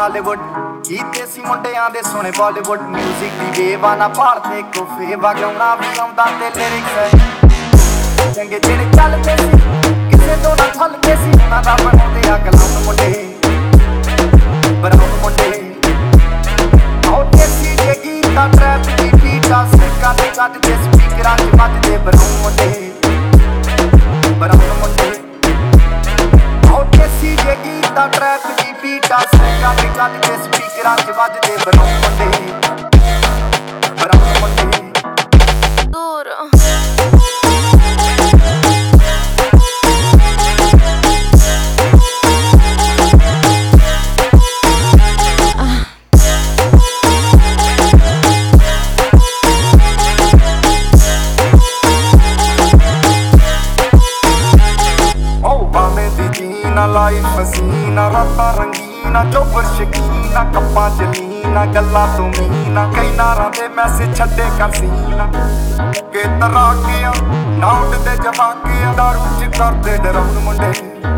Hollywood ਕੀਤੇ ਸੀ ਮੁੰਡਿਆਂ ਦੇ ਸੋਹਣੇ ਬਾਲੀਵੁੱਡ ਮਿਊਜ਼ਿਕ ਦੀ ਵੇਵਾ ਨਾ ਭਾਲਦੇ ਕੋ ਫੇਵਾ ਗਾਉਣਾ ਵੀ ਆਉਂਦਾ ਤੇ ਲਿਰਿਕਸ ਹੈ ਚੰਗੇ ਜਿਹੜੇ ਚੱਲਦੇ ਸੀ ਕਿਸੇ ਤੋਂ ਨਾ ਛੱਲਦੇ ਸੀ ਉਹਨਾਂ ਦਾ ਬਣਾਉਂਦੇ ਆ ਕਲਾਮ ਮੁੰਡੇ ਬਣਾਉਣ ਮੁੰਡੇ ਆਉ ਦੇਸੀ ਜੇ ਗੀਤਾਂ ਟਰੈਪ ਦੀ ਬੀਟਾਂ ਸਿੱਕਾਂ ਦੇ ਕੱਢਦੇ ਸਪੀਕਰਾਂ 'ਚ ਵੱਜਦੇ ਬਣਾਉਣ ਮੁੰਡੇ ਬਣਾਉਣ ਮੁੰਡੇ ਆਉ ਦੇਸੀ ਜੇ ਗੀਤਾਂ ਟਰੈਪ ਦੀ ਬੀਟਾਂ ਸਿੱਕਾਂ ਦੇ ਕੱਢਦੇ ਸਪੀਕਰਾਂ 'ਚ ਵੱਜਦੇ ਬਣਾਉਣ ਮੁੰਡੇ ਬਣਾਉਣ ਮੁੰਡੇ ਦੂਰ ਲਾਈਫ ਹਸੀਨਾ ਰਾਤਾਂ ਰੰਗੀਨਾ ਚੋਬਰ ਸ਼ਕੀਨਾ ਕੱਪਾਂ ਜਲੀਨਾ ਗੱਲਾਂ ਤੋਂ ਮੀਨਾ ਕਈ ਨਾਰਾਂ ਦੇ ਮੈਸੇਜ ਛੱਡੇ ਕਰ ਸੀਨਾ ਕਿ ਤਰਾਕਿਆਂ ਨਾ ਉੱਡਦੇ ਜਵਾਕਿਆਂ ਦਾਰੂ ਚ ਕਰਦੇ ਡਰਾਉਣ ਮੁੰਡੇ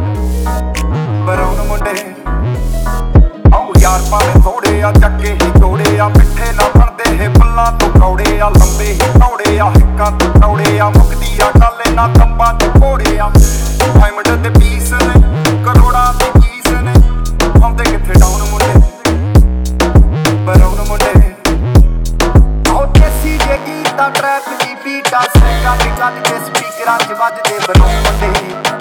ਬਰਾਉਣ ਮੁੰਡੇ ਆਉ ਯਾਰ ਭਾਵੇਂ ਥੋੜੇ ਆ ਚੱਕੇ ਹੀ ਤੋੜੇ ਆ ਮਿੱਠੇ ਨਾ ਬਣਦੇ ਇਹ ਪੱਲਾਂ ਤੋਂ ਕੌੜੇ ਆ ਲੰਬੇ ਹੀ ਤੌੜੇ ਆ ਹਿੱਕਾਂ ਤੋਂ ਤੌੜੇ ਆ ਮੁੱਕਦੀ ਆ ਗੱਲ ਨਾ ਕੰਬਾਂ ਤੇ ਘੋੜੇ ਆ ਡਾਇਮੰਡ ਦੇ ਪੀਸ ਨੇ ਕਰੋੜਾਂ ਦੀ ਕੀਸ ਨੇ ਆਉਂਦੇ ਕਿੱਥੇ ਡਾਊਨ ਮੁੰਡੇ ਬਰਾਉਨ ਮੁੰਡੇ ਆਉ ਦੇਸੀ ਜੇ ਗੀਤਾਂ ਟਰੈਪ ਦੀ ਬੀਟਾਂ ਸਿੱਕਾਂ ਦੇ ਕੱਢਦੇ ਸਪੀਕਰਾਂ 'ਚ ਵੱਜਦੇ ਬਰਾਉਨ ਮੁੰਡੇ